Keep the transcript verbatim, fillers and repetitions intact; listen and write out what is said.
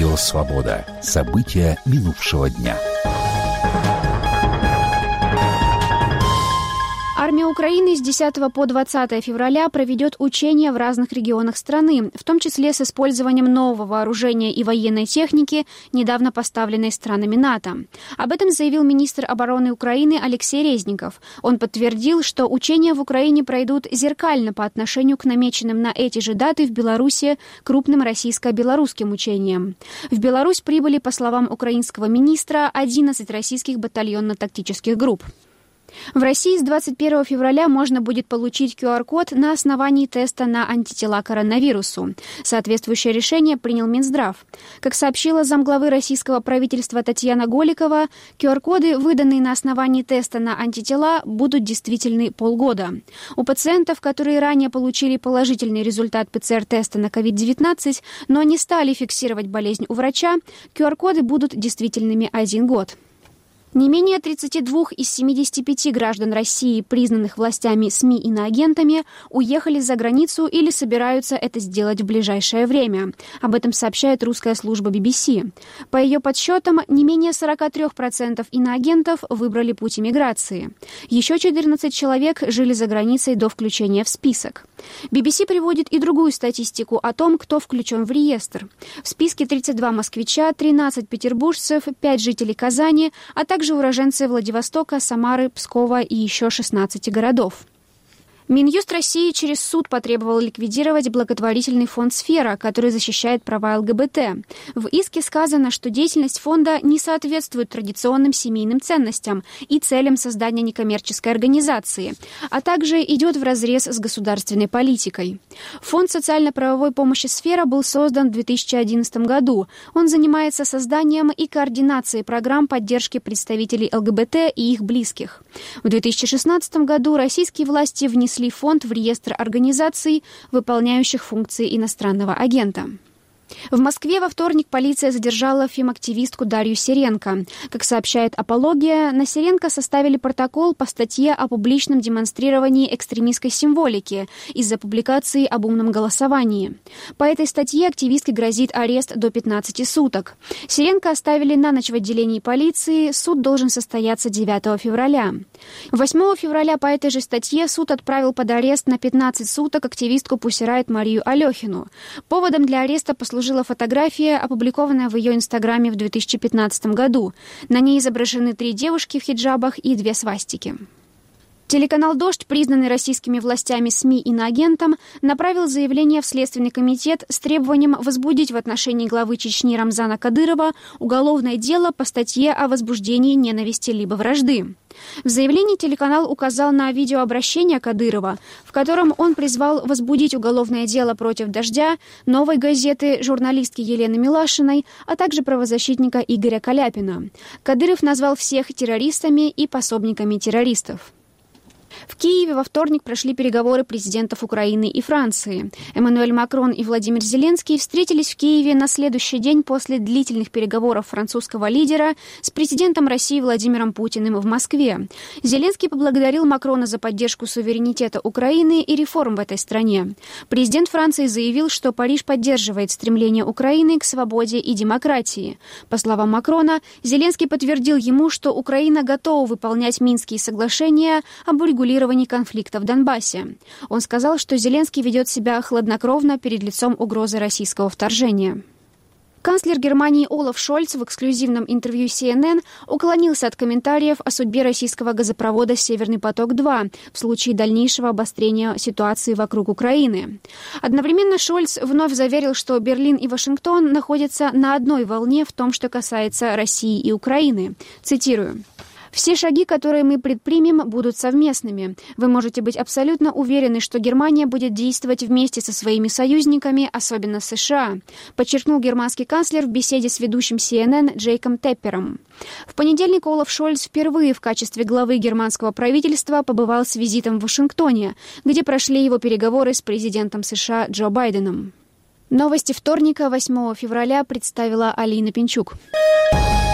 Радио «Свобода». События минувшего дня. Армия Украины с десятого по двадцатое февраля проведет учения в разных регионах страны, в том числе с использованием нового вооружения и военной техники, недавно поставленной странами НАТО. Об этом заявил министр обороны Украины Алексей Резников. Он подтвердил, что учения в Украине пройдут зеркально по отношению к намеченным на эти же даты в Беларуси крупным российско-белорусским учениям. В Беларусь прибыли, по словам украинского министра, одиннадцать российских батальонно-тактических групп. В России с двадцать первого февраля можно будет получить ку ар код на основании теста на антитела к коронавирусу. Соответствующее решение принял Минздрав. Как сообщила замглавы российского правительства Татьяна Голикова, ку ар коды, выданные на основании теста на антитела, будут действительны полгода. У пациентов, которые ранее получили положительный результат пэ цэ эр теста на ковид девятнадцать, но не стали фиксировать болезнь у врача, ку ар коды будут действительными один год. Не менее тридцати двух из семидесяти пяти граждан России, признанных властями СМИ иноагентами, уехали за границу или собираются это сделать в ближайшее время. Об этом сообщает русская служба би би си. По ее подсчетам, не менее сорока трёх процентов иноагентов выбрали путь эмиграции. Еще четырнадцать человек жили за границей до включения в список. би би си приводит и другую статистику о том, кто включен в реестр. В списке тридцать два москвича, тринадцать петербуржцев, пять жителей Казани, а также также уроженцы Владивостока, Самары, Пскова и еще шестнадцати городов. Минюст России через суд потребовал ликвидировать благотворительный фонд «Сфера», который защищает права эл гэ бэ тэ. В иске сказано, что деятельность фонда не соответствует традиционным семейным ценностям и целям создания некоммерческой организации, а также идет вразрез с государственной политикой. Фонд социально-правовой помощи «Сфера» был создан в две тысячи одиннадцатом году. Он занимается созданием и координацией программ поддержки представителей эл гэ бэ тэ и их близких. В две тысячи шестнадцатом году российские власти внесли фонд в реестр организаций, выполняющих функции иностранного агента. В Москве во вторник полиция задержала фемактивистку Дарью Серенко. Как сообщает «Апология», на Серенко составили протокол по статье о публичном демонстрировании экстремистской символики из-за публикации об умном голосовании. По этой статье активистке грозит арест до пятнадцати суток. Серенко оставили на ночь в отделении полиции. Суд должен состояться девятого февраля. восьмого февраля по этой же статье суд отправил под арест на пятнадцать суток активистку Pussy Riot Марию Алехину. Поводом для ареста послужила служила фотография, опубликованная в ее инстаграме в две тысячи пятнадцатом году. На ней изображены три девушки в хиджабах и две свастики. Телеканал «Дождь», признанный российскими властями СМИ иноагентом, направил заявление в Следственный комитет с требованием возбудить в отношении главы Чечни Рамзана Кадырова уголовное дело по статье о возбуждении ненависти либо вражды. В заявлении телеканал указал на видеообращение Кадырова, в котором он призвал возбудить уголовное дело против «Дождя», «Новой газеты», журналистки Елены Милашиной, а также правозащитника Игоря Каляпина. Кадыров назвал всех террористами и пособниками террористов. В Киеве во вторник прошли переговоры президентов Украины и Франции. Эммануэль Макрон и Владимир Зеленский встретились в Киеве на следующий день после длительных переговоров французского лидера с президентом России Владимиром Путиным в Москве. Зеленский поблагодарил Макрона за поддержку суверенитета Украины и реформ в этой стране. Президент Франции заявил, что Париж поддерживает стремление Украины к свободе и демократии. По словам Макрона, Зеленский подтвердил ему, что Украина готова выполнять Минские соглашения об урегулировании конфликта в Донбассе. Он сказал, что Зеленский ведет себя хладнокровно перед лицом угрозы российского вторжения. Канцлер Германии Олаф Шольц в эксклюзивном интервью си эн эн уклонился от комментариев о судьбе российского газопровода «Северный поток-два» в случае дальнейшего обострения ситуации вокруг Украины. Одновременно Шольц вновь заверил, что Берлин и Вашингтон находятся на одной волне в том, что касается России и Украины. Цитирую. «Все шаги, которые мы предпримем, будут совместными. Вы можете быть абсолютно уверены, что Германия будет действовать вместе со своими союзниками, особенно США», подчеркнул германский канцлер в беседе с ведущим си эн эн Джейком Теппером. В понедельник Олаф Шольц впервые в качестве главы германского правительства побывал с визитом в Вашингтоне, где прошли его переговоры с президентом США Джо Байденом. Новости вторника, восьмого февраля, представила Алина Пинчук.